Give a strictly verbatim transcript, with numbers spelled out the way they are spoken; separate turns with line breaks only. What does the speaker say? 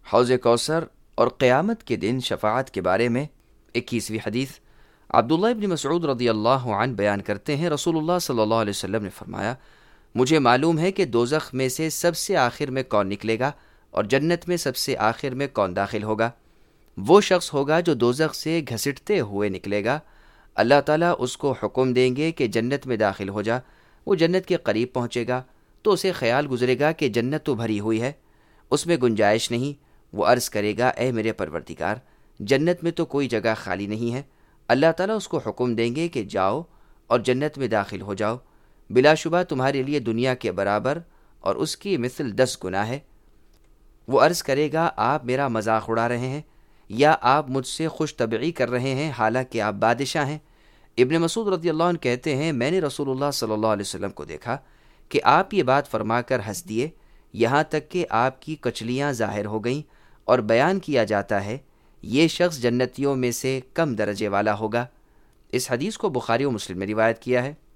حوض کوثر اور قیامت کے دن شفاعت کے بارے میں اکیسویں حدیث عبداللہ ابن مسعود رضی اللہ عنہ بیان کرتے ہیں، رسول اللہ صلی اللہ علیہ وسلم نے فرمایا، مجھے معلوم ہے کہ دوزخ میں سے سب سے آخر میں کون نکلے گا اور جنت میں سب سے آخر میں کون داخل ہوگا۔ وہ شخص ہوگا جو دوزخ سے گھسٹتے ہوئے نکلے گا، اللہ تعالیٰ اس کو حکم دیں گے کہ جنت میں داخل ہو جا۔ وہ جنت کے قریب پہنچے گا تو اسے خیال گزرے گا کہ جنت تو بھری ہوئی ہے، اس میں گنجائش نہیں۔ وہ عرض کرے گا، اے میرے پروردگار، جنت میں تو کوئی جگہ خالی نہیں ہے۔ اللہ تعالیٰ اس کو حکم دیں گے کہ جاؤ اور جنت میں داخل ہو جاؤ، بلا شبہ تمہارے لیے دنیا کے برابر اور اس کی مثل دس گنا ہے۔ وہ عرض کرے گا، آپ میرا مذاق اڑا رہے ہیں یا آپ مجھ سے خوش طبعی کر رہے ہیں حالانکہ آپ بادشاہ ہیں۔ ابن مسعود رضی اللہ عنہ کہتے ہیں، میں نے رسول اللہ صلی اللہ علیہ وسلم کو دیکھا کہ آپ یہ بات فرما کر ہنس دیے، یہاں تک کہ آپ کی کچلیاں ظاہر ہو گئیں، اور بیان کیا جاتا ہے یہ شخص جنتیوں میں سے کم درجے والا ہوگا۔ اس حدیث کو بخاری و مسلم نے روایت کیا ہے۔